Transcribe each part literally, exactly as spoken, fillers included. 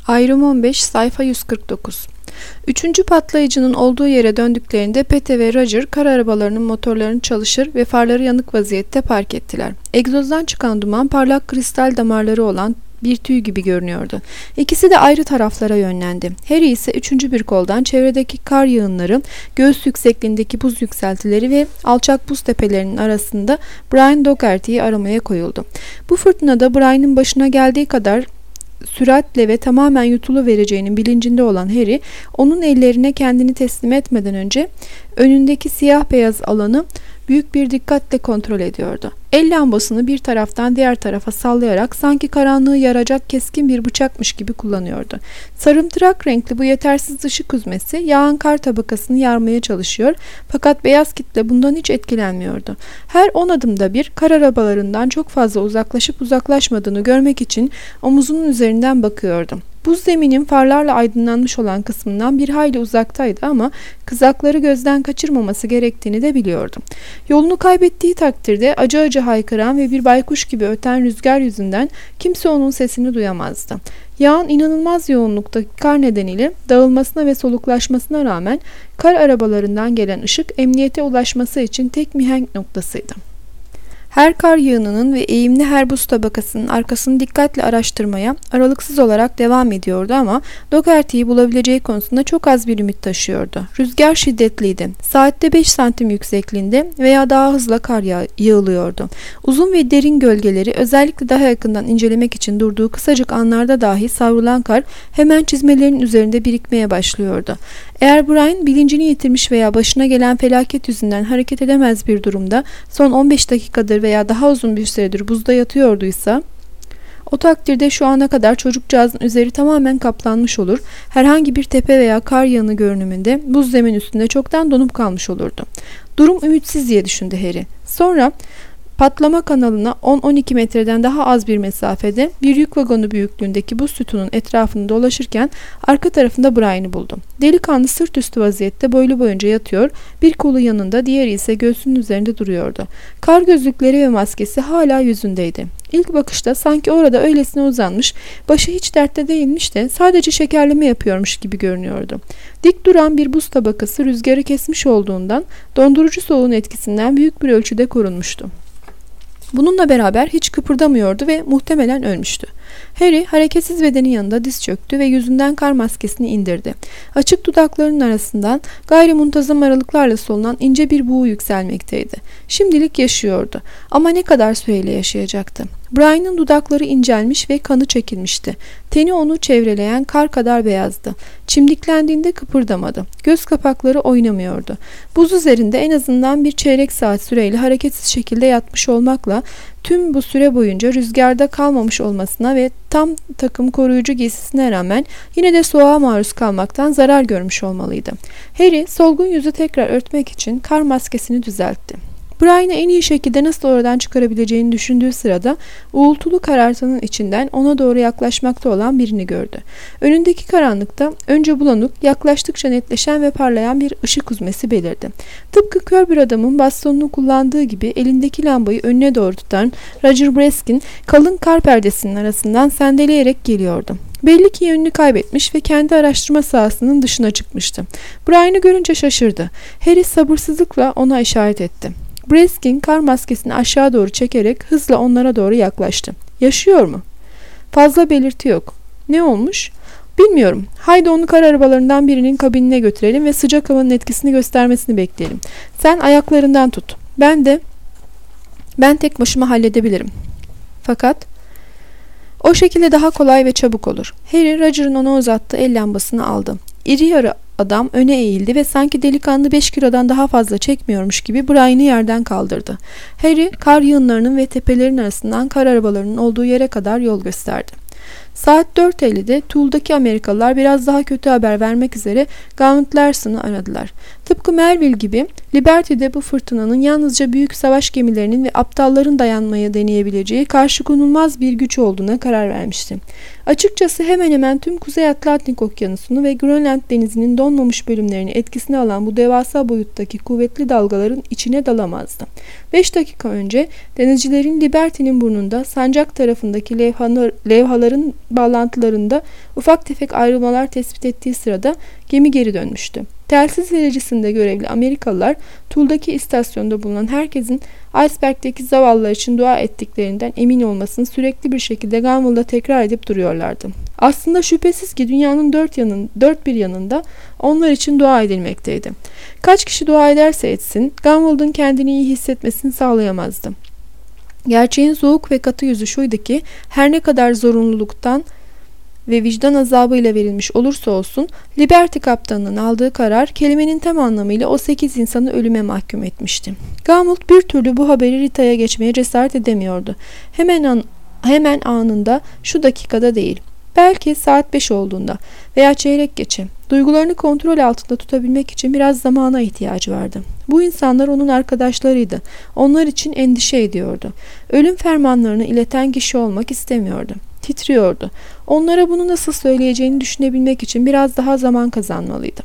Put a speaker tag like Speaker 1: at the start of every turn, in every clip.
Speaker 1: Ayrım on beş, sayfa yüz kırk dokuz. Üçüncü patlayıcının olduğu yere döndüklerinde Pete ve Roger kar arabalarının motorlarını çalışır ve farları yanık vaziyette park ettiler. Egzozdan çıkan duman parlak kristal damarları olan bir tüy gibi görünüyordu. İkisi de ayrı taraflara yönlendi. Harry ise üçüncü bir koldan çevredeki kar yığınları, göğüs yüksekliğindeki buz yükseltileri ve alçak buz tepelerinin arasında Brian Dougherty'yi aramaya koyuldu. Bu fırtınada Brian'ın başına geldiği kadar süratle ve tamamen yutuluvereceğinin bilincinde olan Harry, onun ellerine kendini teslim etmeden önce önündeki siyah beyaz alanı büyük bir dikkatle kontrol ediyordu. El lambasını bir taraftan diğer tarafa sallayarak sanki karanlığı yaracak keskin bir bıçakmış gibi kullanıyordu. Sarımtırak renkli bu yetersiz ışık hüzmesi yağan kar tabakasını yarmaya çalışıyor, fakat beyaz kitle bundan hiç etkilenmiyordu. Her on adımda bir kar arabalarından çok fazla uzaklaşıp uzaklaşmadığını görmek için omuzunun üzerinden bakıyordu. Buz zeminin farlarla aydınlanmış olan kısmından bir hayli uzaktaydı ama kızakları gözden kaçırmaması gerektiğini de biliyordu. Yolunu kaybettiği takdirde acı acı haykıran ve bir baykuş gibi öten rüzgar yüzünden kimse onun sesini duyamazdı. Yağın inanılmaz yoğunluktaki kar nedeniyle dağılmasına ve soluklaşmasına rağmen kar arabalarından gelen ışık emniyete ulaşması için tek mihenk noktasıydı. Her kar yığınının ve eğimli her buz tabakasının arkasını dikkatle araştırmaya aralıksız olarak devam ediyordu ama Dougherty'yi bulabileceği konusunda çok az bir ümit taşıyordu. Rüzgar şiddetliydi. Saatte beş santim yüksekliğinde veya daha hızla kar yağ yığılıyordu. Uzun ve derin gölgeleri özellikle daha yakından incelemek için durduğu kısacık anlarda dahi savrulan kar hemen çizmelerin üzerinde birikmeye başlıyordu. Eğer Brian bilincini yitirmiş veya başına gelen felaket yüzünden hareket edemez bir durumda son on beş dakikadır veya daha uzun bir süredir buzda yatıyorduysa, o takdirde şu ana kadar çocukcağızın üzeri tamamen kaplanmış olur, herhangi bir tepe veya kar yağını görünümünde buz zemin üstünde çoktan donup kalmış olurdu. Durum ümitsiz diye düşündü Harry. Sonra patlama kanalına on on iki metreden daha az bir mesafede bir yük vagonu büyüklüğündeki buz sütunun etrafını dolaşırken arka tarafında Brian'ı buldu. Delikanlı sırt üstü vaziyette boylu boyunca yatıyor, bir kolu yanında, diğeri ise göğsünün üzerinde duruyordu. Kar gözlükleri ve maskesi hala yüzündeydi. İlk bakışta sanki orada öylesine uzanmış, başı hiç dertte değilmiş de sadece şekerleme yapıyormuş gibi görünüyordu. Dik duran bir buz tabakası rüzgarı kesmiş olduğundan dondurucu soğuğun etkisinden büyük bir ölçüde korunmuştu. Bununla beraber hiç kıpırdamıyordu ve muhtemelen ölmüştü. Harry hareketsiz bedenin yanında diz çöktü ve yüzünden kar maskesini indirdi. Açık dudaklarının arasından gayrimuntazam aralıklarla solunan ince bir buğu yükselmekteydi. Şimdilik yaşıyordu ama ne kadar süreyle yaşayacaktı? Brian'ın dudakları incelmiş ve kanı çekilmişti. Teni onu çevreleyen kar kadar beyazdı. Çimdiklendiğinde kıpırdamadı. Göz kapakları oynamıyordu. Buz üzerinde en azından bir çeyrek saat süreyle hareketsiz şekilde yatmış olmakla tüm bu süre boyunca rüzgarda kalmamış olmasına ve tam takım koruyucu giysisine rağmen yine de soğuğa maruz kalmaktan zarar görmüş olmalıydı. Harry solgun yüzü tekrar örtmek için kar maskesini düzeltti. Brian'ı en iyi şekilde nasıl oradan çıkarabileceğini düşündüğü sırada uğultulu karartının içinden ona doğru yaklaşmakta olan birini gördü. Önündeki karanlıkta önce bulanık, yaklaştıkça netleşen ve parlayan bir ışık hüzmesi belirdi. Tıpkı kör bir adamın bastonunu kullandığı gibi elindeki lambayı önüne doğru tutan Roger Breskin kalın kar perdesinin arasından sendeleyerek geliyordu. Belli ki yönünü kaybetmiş ve kendi araştırma sahasının dışına çıkmıştı. Brian'ı görünce şaşırdı. Harry sabırsızlıkla ona işaret etti. Breskin kar maskesini aşağı doğru çekerek hızla onlara doğru yaklaştı. Yaşıyor mu? Fazla belirti yok. Ne olmuş? Bilmiyorum. Haydi onu kar arabalarından birinin kabinine götürelim ve sıcak havanın etkisini göstermesini bekleyelim. Sen ayaklarından tut. Ben de ben tek başıma halledebilirim. Fakat o şekilde daha kolay ve çabuk olur. Harry, Roger'ın ona uzattığı el lambasını aldı. İri yarı adam öne eğildi ve sanki delikanlı beş kilodan daha fazla çekmiyormuş gibi Brian'ı yerden kaldırdı. Harry, kar yığınlarının ve tepelerin arasından kar arabalarının olduğu yere kadar yol gösterdi. Saat dört ellide Tool'daki Amerikalılar biraz daha kötü haber vermek üzere Gaunt Larson'ı aradılar. Tıpkı Melville gibi Liberty'de bu fırtınanın yalnızca büyük savaş gemilerinin ve aptalların dayanmaya deneyebileceği karşıkonulmaz bir güç olduğuna karar vermişti. Açıkçası hemen hemen tüm Kuzey Atlantik Okyanusu'nu ve Grönland denizinin donmamış bölümlerini etkisine alan bu devasa boyuttaki kuvvetli dalgaların içine dalamazdı. Beş dakika önce denizcilerin Liberty'nin burnunda sancak tarafındaki levhalar, levhaların bağlantılarında ufak tefek ayrılmalar tespit ettiği sırada gemi geri dönmüştü. Telsiz vericisinde görevli Amerikalılar Toul'daki istasyonda bulunan herkesin iceberg'deki zavallılar için dua ettiklerinden emin olmasını sürekli bir şekilde Gunwale'da tekrar edip duruyorlardı. Aslında şüphesiz ki dünyanın dört, yanın, dört bir yanında onlar için dua edilmekteydi. Kaç kişi dua ederse etsin, Gunwale'ın kendini iyi hissetmesini sağlayamazdı. Gerçeğin soğuk ve katı yüzü şuydu ki her ne kadar zorunluluktan ve vicdan azabıyla verilmiş olursa olsun Liberty kaptanının aldığı karar kelimenin tam anlamıyla o sekiz insanı ölüme mahkum etmişti. Gunwale bir türlü bu haberi Rita'ya geçmeye cesaret edemiyordu. Hemen an, hemen anında, şu dakikada değil. Belki saat beş olduğunda veya çeyrek geçe. Duygularını kontrol altında tutabilmek için biraz zamana ihtiyacı vardı. Bu insanlar onun arkadaşlarıydı. Onlar için endişe ediyordu. Ölüm fermanlarını ileten kişi olmak istemiyordu. Titriyordu. Onlara bunu nasıl söyleyeceğini düşünebilmek için biraz daha zaman kazanmalıydı.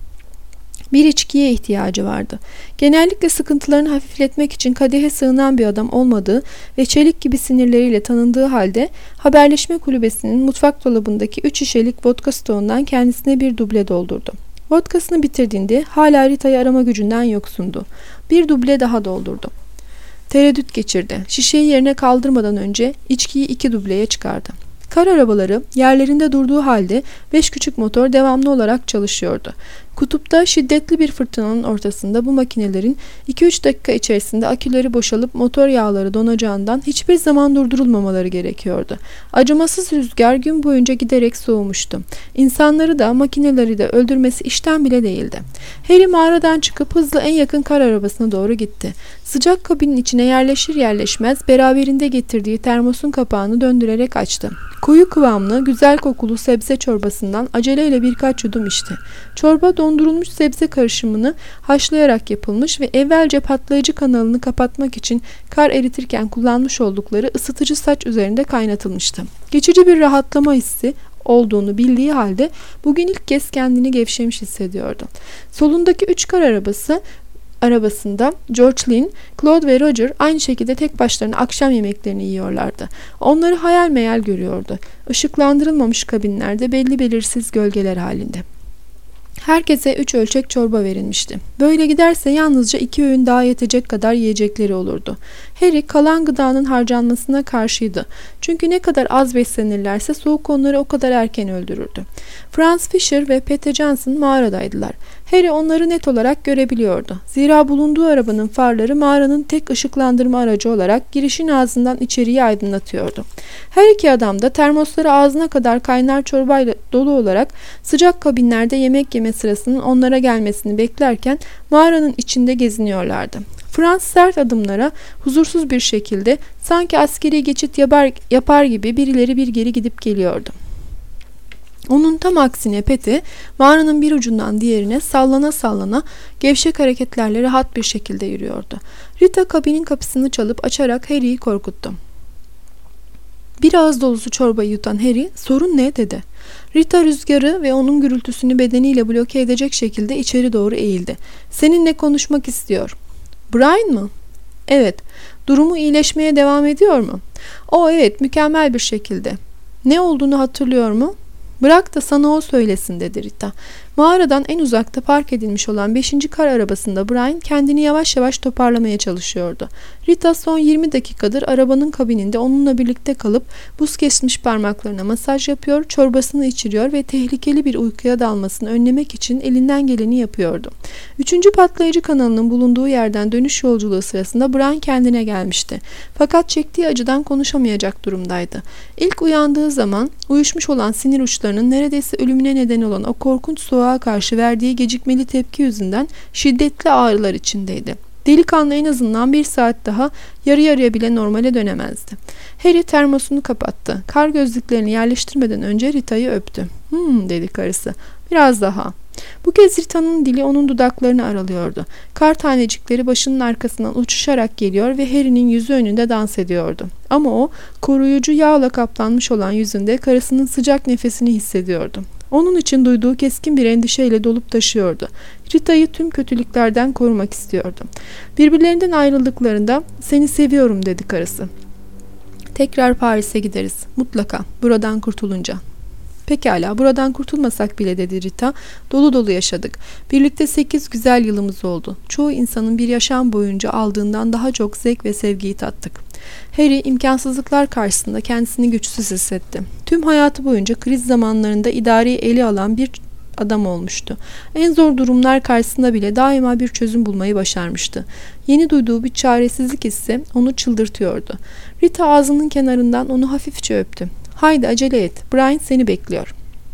Speaker 1: Bir içkiye ihtiyacı vardı. Genellikle sıkıntılarını hafifletmek için kadehe sığınan bir adam olmadığı ve çelik gibi sinirleriyle tanındığı halde haberleşme kulübesinin mutfak dolabındaki üç şişelik vodka stoğundan kendisine bir duble doldurdu. Vodkasını bitirdiğinde hala Rita'yı arama gücünden yoksundu. Bir duble daha doldurdu. Tereddüt geçirdi. Şişeyi yerine kaldırmadan önce içkiyi iki dubleye çıkardı. Kar arabaları yerlerinde durduğu halde beş küçük motor devamlı olarak çalışıyordu. Kutupta şiddetli bir fırtınanın ortasında bu makinelerin iki üç dakika içerisinde aküleri boşalıp motor yağları donacağından hiçbir zaman durdurulmamaları gerekiyordu. Acımasız rüzgar gün boyunca giderek soğumuştu. İnsanları da makineleri de öldürmesi işten bile değildi. Harry mağaradan çıkıp hızla en yakın kar arabasına doğru gitti. Sıcak kabinin içine yerleşir yerleşmez beraberinde getirdiği termosun kapağını döndürerek açtı. Koyu kıvamlı, güzel kokulu sebze çorbasından aceleyle birkaç yudum içti. Çorba dondurulmuş sebze karışımını haşlayarak yapılmış ve evvelce patlayıcı kanalını kapatmak için kar eritirken kullanmış oldukları ısıtıcı saç üzerinde kaynatılmıştı. Geçici bir rahatlama hissi olduğunu bildiği halde bugün ilk kez kendini gevşemiş hissediyordu. Solundaki üç kar arabası arabasında George Lynn, Claude ve Roger aynı şekilde tek başlarına akşam yemeklerini yiyorlardı. Onları hayal meyal görüyordu. Işıklandırılmamış kabinlerde belli belirsiz gölgeler halinde. Herkese üç ölçek çorba verilmişti. Böyle giderse yalnızca iki öğün daha yetecek kadar yiyecekleri olurdu. Harry kalan gıdanın harcanmasına karşıydı. Çünkü ne kadar az beslenirlerse soğuk onları o kadar erken öldürürdü. Franz Fisher ve Pete Johnson mağaradaydılar. Harry onları net olarak görebiliyordu. Zira bulunduğu arabanın farları mağaranın tek ışıklandırma aracı olarak girişin ağzından içeriği aydınlatıyordu. Her iki adam da termosları ağzına kadar kaynar çorbayla dolu olarak sıcak kabinlerde yemek yeme sırasının onlara gelmesini beklerken mağaranın içinde geziniyorlardı. Franz sert adımlara huzursuz bir şekilde sanki askeri geçit yapar, yapar gibi birileri bir geri gidip geliyordu. Onun tam aksine Pete mağaranın bir ucundan diğerine sallana sallana gevşek hareketlerle rahat bir şekilde yürüyordu. Rita kabinin kapısını çalıp açarak Harry'yi korkuttu. Bir ağız dolusu çorbayı yutan Harry, "Sorun ne?" dedi. Rita rüzgarı ve onun gürültüsünü bedeniyle bloke edecek şekilde içeri doğru eğildi. "Seninle konuşmak istiyor." "Brian mı?" "Evet." "Durumu iyileşmeye devam ediyor mu?" "O evet, mükemmel bir şekilde." "Ne olduğunu hatırlıyor mu?" "Bırak da sana o söylesin," dedi Rita. Mağaradan en uzakta park edilmiş olan beşinci kar arabasında Brian kendini yavaş yavaş toparlamaya çalışıyordu. Rita son yirmi dakikadır arabanın kabininde onunla birlikte kalıp buz kesmiş parmaklarına masaj yapıyor, çorbasını içiriyor ve tehlikeli bir uykuya dalmasını önlemek için elinden geleni yapıyordu. Üçüncü patlayıcı kanalının bulunduğu yerden dönüş yolculuğu sırasında Brian kendine gelmişti. Fakat çektiği acıdan konuşamayacak durumdaydı. İlk uyandığı zaman uyuşmuş olan sinir uçlarının neredeyse ölümüne neden olan o korkunç soğuğa karşı verdiği gecikmeli tepki yüzünden şiddetli ağrılar içindeydi. Delikanlı en azından bir saat daha yarı yarıya bile normale dönemezdi. Harry termosunu kapattı. Kar gözlüklerini yerleştirmeden önce Rita'yı öptü. Hmm dedi karısı. Biraz daha. Bu kez Rita'nın dili onun dudaklarını aralıyordu. Kar tanecikleri başının arkasından uçuşarak geliyor ve Harry'nin yüzü önünde dans ediyordu. Ama o koruyucu yağla kaplanmış olan yüzünde karısının sıcak nefesini hissediyordu. Onun için duyduğu keskin bir endişeyle dolup taşıyordu. Rita'yı tüm kötülüklerden korumak istiyordu. Birbirlerinden ayrıldıklarında "Seni seviyorum" dedi karısı. "Tekrar Paris'e gideriz. Mutlaka. Buradan kurtulunca." "Pekala, buradan kurtulmasak bile" dedi Rita. "Dolu dolu yaşadık. Birlikte sekiz güzel yılımız oldu. Çoğu insanın bir yaşam boyunca aldığından daha çok zevk ve sevgiyi tattık." Harry imkansızlıklar karşısında kendisini güçsüz hissetti. Tüm hayatı boyunca kriz zamanlarında idareyi ele alan bir adam olmuştu. En zor durumlar karşısında bile daima bir çözüm bulmayı başarmıştı. Yeni duyduğu bir çaresizlik hissi onu çıldırtıyordu. Rita ağzının kenarından onu hafifçe öptü. "Haydi acele et. Brian seni bekliyor."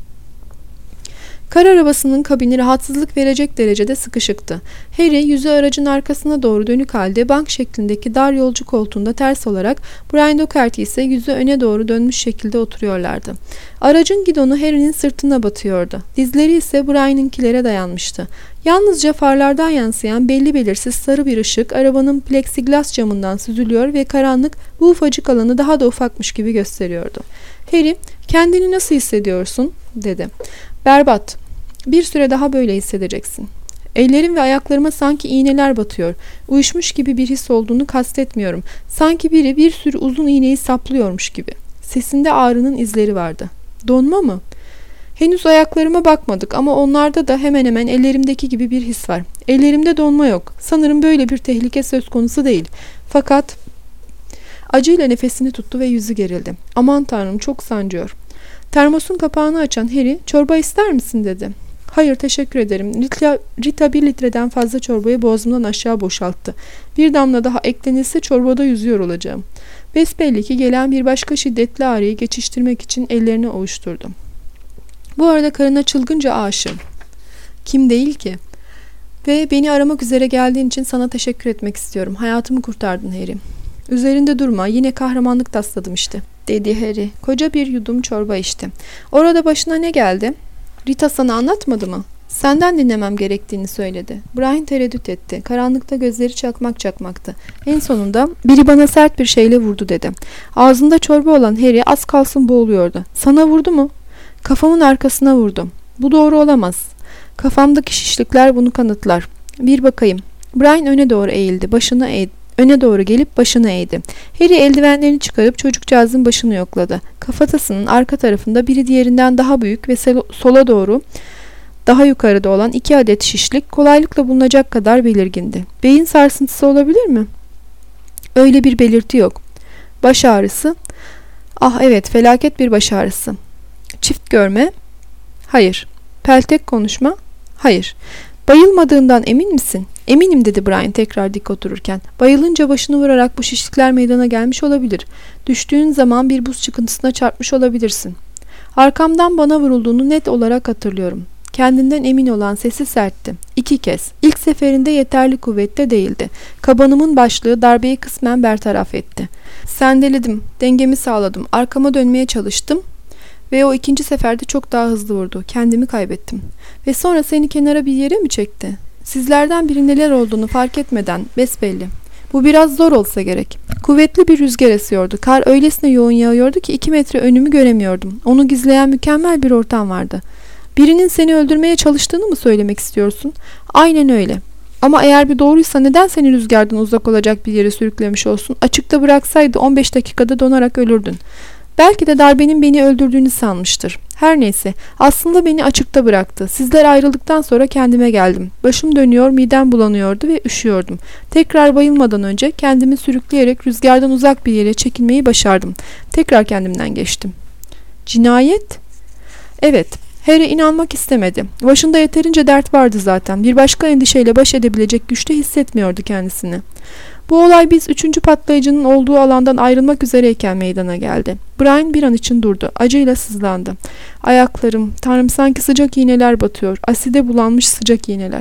Speaker 1: Kar arabasının kabini rahatsızlık verecek derecede sıkışıktı. Harry yüzü aracın arkasına doğru dönük halde bank şeklindeki dar yolcu koltuğunda ters olarak, Brian Doherty ise yüzü öne doğru dönmüş şekilde oturuyorlardı. Aracın gidonu Harry'nin sırtına batıyordu. Dizleri ise Brian'ınkilere dayanmıştı. Yalnızca farlardan yansıyan belli belirsiz sarı bir ışık arabanın plexiglas camından süzülüyor ve karanlık bu ufacık alanı daha da ufakmış gibi gösteriyordu. Harry, "Kendini nasıl hissediyorsun?" dedi. "Berbat. Bir süre daha böyle hissedeceksin. Ellerim ve ayaklarıma sanki iğneler batıyor. Uyuşmuş gibi bir his olduğunu kastetmiyorum. Sanki biri bir sürü uzun iğneyi saplıyormuş gibi." Sesinde ağrının izleri vardı. "Donma mı?" "Henüz ayaklarıma bakmadık ama onlarda da hemen hemen ellerimdeki gibi bir his var. Ellerimde donma yok. Sanırım böyle bir tehlike söz konusu değil. Fakat..." Acıyla nefesini tuttu ve yüzü gerildi. "Aman tanrım, çok sancıyor." Termosun kapağını açan Harry, "Çorba ister misin?" dedi. "Hayır, teşekkür ederim." Rita, Rita bir litreden fazla çorbayı boğazımdan aşağı boşalttı. "Bir damla daha eklenirse çorbada yüzüyor olacağım." Besbelli ki gelen bir başka şiddetli ağrıyı geçiştirmek için ellerini ovuşturdu. "Bu arada karına çılgınca aşığım." "Kim değil ki?" "Ve beni aramak üzere geldiğin için sana teşekkür etmek istiyorum. Hayatımı kurtardın Harry." "Üzerinde durma, yine kahramanlık tasladım işte," dedi Harry. Koca bir yudum çorba içti. "Orada başına ne geldi? Rita sana anlatmadı mı?" "Senden dinlemem gerektiğini söyledi." Brian tereddüt etti. Karanlıkta gözleri çakmak çakmaktı. En sonunda "Biri bana sert bir şeyle vurdu," dedi. Ağzında çorba olan Harry az kalsın boğuluyordu. "Sana vurdu mu?" "Kafamın arkasına vurdu." "Bu doğru olamaz." "Kafamdaki şişlikler bunu kanıtlar." "Bir bakayım." Brian öne doğru eğildi. Başını eğdi. Öne doğru gelip başını eğdi. Harry eldivenlerini çıkarıp çocukcağızın başını yokladı. Kafatasının arka tarafında biri diğerinden daha büyük ve sola doğru daha yukarıda olan iki adet şişlik kolaylıkla bulunacak kadar belirgindi. "Beyin sarsıntısı olabilir mi?" "Öyle bir belirti yok." "Baş ağrısı?" "Ah evet, felaket bir baş ağrısı." "Çift görme?" "Hayır." "Peltek konuşma?" "Hayır." "Bayılmadığından emin misin?" "Eminim," dedi Brian tekrar dik otururken. "Bayılınca başını vurarak bu şişlikler meydana gelmiş olabilir. Düştüğün zaman bir buz çıkıntısına çarpmış olabilirsin." "Arkamdan bana vurulduğunu net olarak hatırlıyorum." Kendinden emin olan sesi sertti. "İki kez. İlk seferinde yeterli kuvvette değildi. Kabanımın başlığı darbeyi kısmen bertaraf etti. Sendeledim, dengemi sağladım, arkama dönmeye çalıştım ve o ikinci seferde çok daha hızlı vurdu. Kendimi kaybettim." "Ve sonra seni kenara bir yere mi çekti?" "Sizlerden biri neler olduğunu fark etmeden, besbelli. Bu biraz zor olsa gerek." Kuvvetli bir rüzgar esiyordu. Kar öylesine yoğun yağıyordu ki iki metre önümü göremiyordum. Onu gizleyen mükemmel bir ortam vardı. "Birinin seni öldürmeye çalıştığını mı söylemek istiyorsun?" "Aynen öyle. Ama eğer bir doğruysa neden seni rüzgardan uzak olacak bir yere sürüklemiş olsun? Açıkta bıraksaydı on beş dakikada donarak ölürdün." "Belki de darbenin beni öldürdüğünü sanmıştır. Her neyse, aslında beni açıkta bıraktı. Sizler ayrıldıktan sonra kendime geldim. Başım dönüyor, midem bulanıyordu ve üşüyordum. Tekrar bayılmadan önce kendimi sürükleyerek rüzgardan uzak bir yere çekilmeyi başardım. Tekrar kendimden geçtim." "Cinayet?" "Evet." Harry inanmak istemedi. Başında yeterince dert vardı zaten. Bir başka endişeyle baş edebilecek güçte hissetmiyordu kendisini. "Bu olay biz üçüncü patlayıcının olduğu alandan ayrılmak üzereyken meydana geldi." Brian bir an için durdu. Acıyla sızlandı. "Ayaklarım, Tanrım, sanki sıcak iğneler batıyor. Aside bulanmış sıcak iğneler."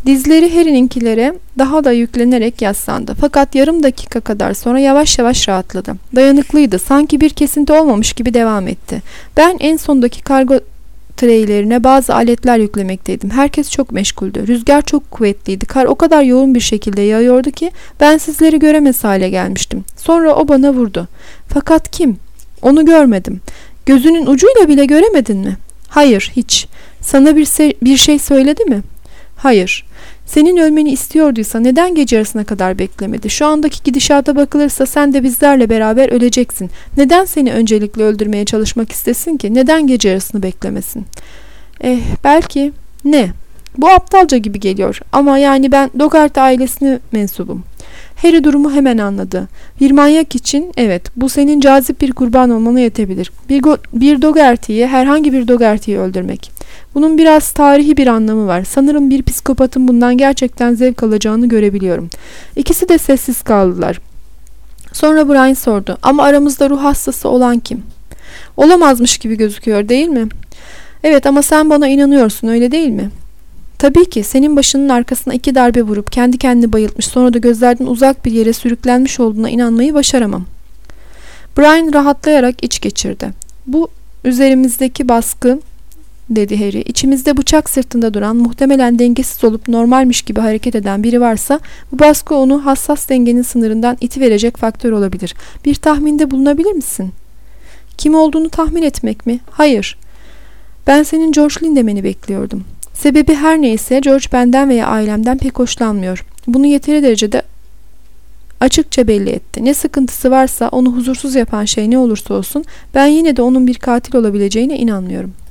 Speaker 1: Dizleri Harry'ninkilere daha da yüklenerek yaslandı. Fakat yarım dakika kadar sonra yavaş yavaş rahatladı. Dayanıklıydı. Sanki bir kesinti olmamış gibi devam etti. Ben en sondaki kargo treylerine bazı aletler yüklemekteydim. Herkes çok meşguldü. Rüzgar çok kuvvetliydi. Kar o kadar yoğun bir şekilde yağıyordu ki ben sizleri göremez hale gelmiştim. Sonra o bana vurdu. Fakat kim? Onu görmedim. Gözünün ucuyla bile göremedin mi? Hayır, hiç. Sana bir, se- bir şey söyledi mi? Hayır. Senin ölmeni istiyorduysa neden gece yarısına kadar beklemedi? Şu andaki gidişata bakılırsa sen de bizlerle beraber öleceksin. Neden seni öncelikle öldürmeye çalışmak istesin ki? Neden gece yarısını beklemesin? Eh, belki. Ne? Bu aptalca gibi geliyor ama yani ben Dogart ailesine mensubum. Harry durumu hemen anladı. Bir manyak için evet, bu senin cazip bir kurban olmana yetebilir. Bir, bir Dogarty'yi, herhangi bir Dogarty'yi öldürmek. Bunun biraz tarihi bir anlamı var. Sanırım bir psikopatın bundan gerçekten zevk alacağını görebiliyorum. İkisi de sessiz kaldılar. Sonra Brian sordu. Ama aramızda ruh hastası olan kim? Olamazmış gibi gözüküyor, değil mi? Evet, ama sen bana inanıyorsun, öyle değil mi? Tabii ki. Senin başının arkasına iki darbe vurup kendi kendini bayıltmış, sonra da gözlerden uzak bir yere sürüklenmiş olduğuna inanmayı başaramam. Brian rahatlayarak iç geçirdi. Bu üzerimizdeki baskı, dedi Harry. İçimizde bıçak sırtında duran, muhtemelen dengesiz olup normalmiş gibi hareket eden biri varsa, bu baskı onu hassas dengenin sınırından itiverecek faktör olabilir. Bir tahminde bulunabilir misin? Kim olduğunu tahmin etmek mi? Hayır. Ben senin George Lynn demeni bekliyordum. Sebebi her neyse, George benden veya ailemden pek hoşlanmıyor. Bunu yeteri derecede açıkça belli etti. Ne sıkıntısı varsa, onu huzursuz yapan şey ne olursa olsun, ben yine de onun bir katil olabileceğine inanmıyorum.